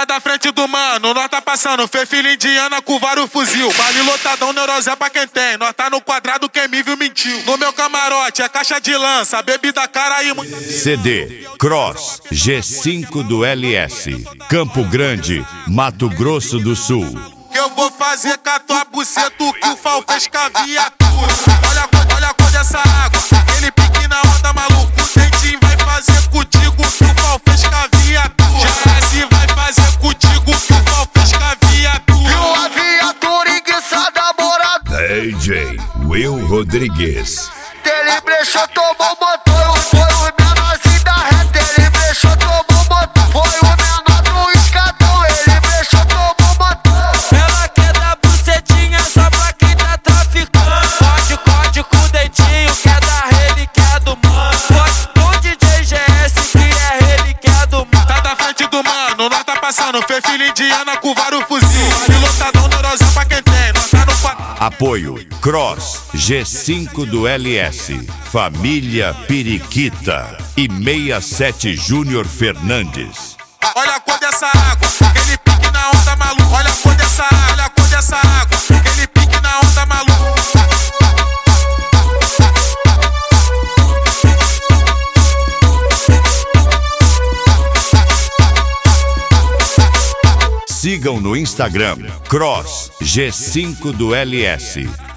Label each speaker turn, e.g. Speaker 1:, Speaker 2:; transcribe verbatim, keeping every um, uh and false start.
Speaker 1: Tá da frente do mano, nós tá passando. Fê filha indiana com vários fuzil. Vale lotadão, neurosé pra quem tem. Nós tá no quadrado, quem me viu mentiu. No meu camarote é caixa de lança, bebida cara e muita...
Speaker 2: C D Cross G cinco do L S, Campo Grande, Mato Grosso do Sul.
Speaker 1: Que eu vou fazer com a tua buceta que o Fal fez com a viatura. Olha a cor, olha a cor dessa água, aquele pique na onda maluco. O dentinho vai fazer contigo que o Fal fez com a viatura. Já se vai fazer contigo que o Fal fez com a viatura.
Speaker 3: Viu a viatura enguiçada, morada.
Speaker 2: D J Will Rodrigues.
Speaker 3: Ele brechou, tomou motor, foi o menorzinho da reta. Ele brechou, tomou motor, foi o menor do escadão. Ele brechou, tomou motor.
Speaker 4: Ela quer dar bucetinha só pra quem tá traficando. Pode, pode com o dentinho, quer dar relíquia do mano. Pode com o D J G S que é relíquia do mano.
Speaker 1: Tá da frente do mano, nós tá passando. Fê filha indiana com vários fuzil. Pilotadão, neurosé pra quem tem. Nós tá no quadro.
Speaker 2: Apoio Cross G cinco do L S, Família Periquita e sessenta e sete Júnior Fernandes.
Speaker 1: Olha a cor dessa água, aquele pique na onda maluco. Olha a cor dessa água, olha a cor dessa água, aquele pique na onda maluco.
Speaker 2: Sigam no Instagram Cross G cinco do L S.